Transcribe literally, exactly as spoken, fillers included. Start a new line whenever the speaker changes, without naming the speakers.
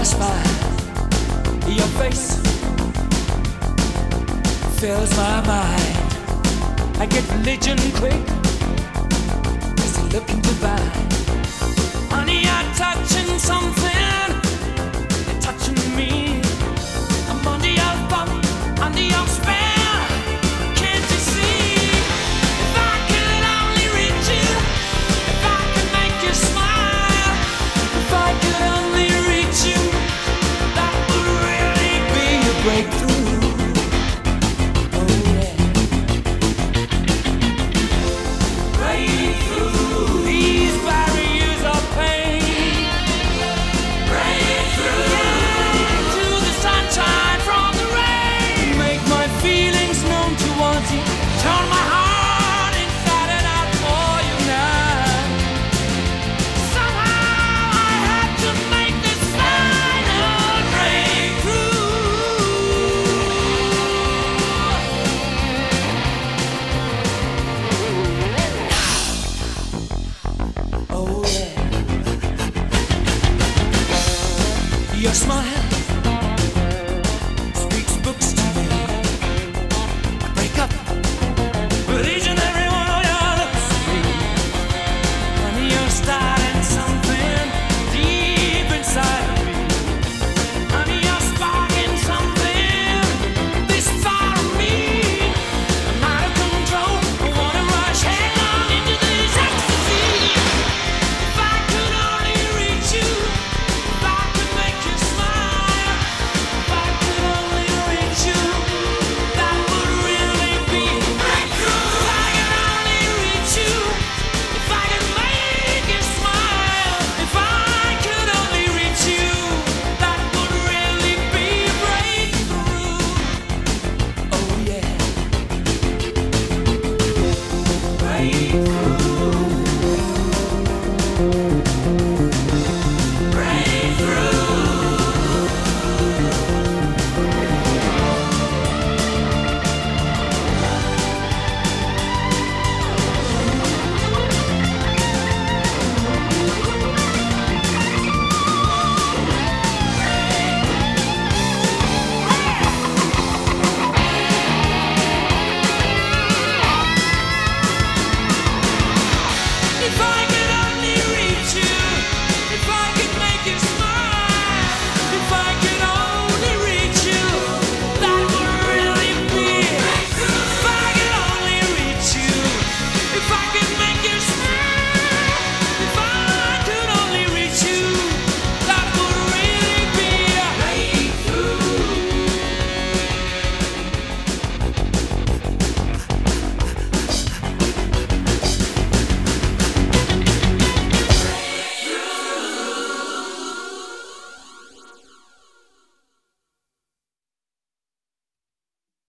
smile, your face fills my mind. I get religion quick, cause you're looking divine. Honey, you're touching something, you're touching me. I'm under your thumb, under your spell. Can't you see? If I could only reach you, if I could make you smile, if I could only reach you, that would really be a breakthrough. Oh yeah, breakthrough. These barriers of pain, breakthrough. Yeah, to the sunshine from the rain. Make my feelings known towards you. Turn my heart inside and out for you now. Somehow I had to make this final breakthrough. Oh yeah. Your smile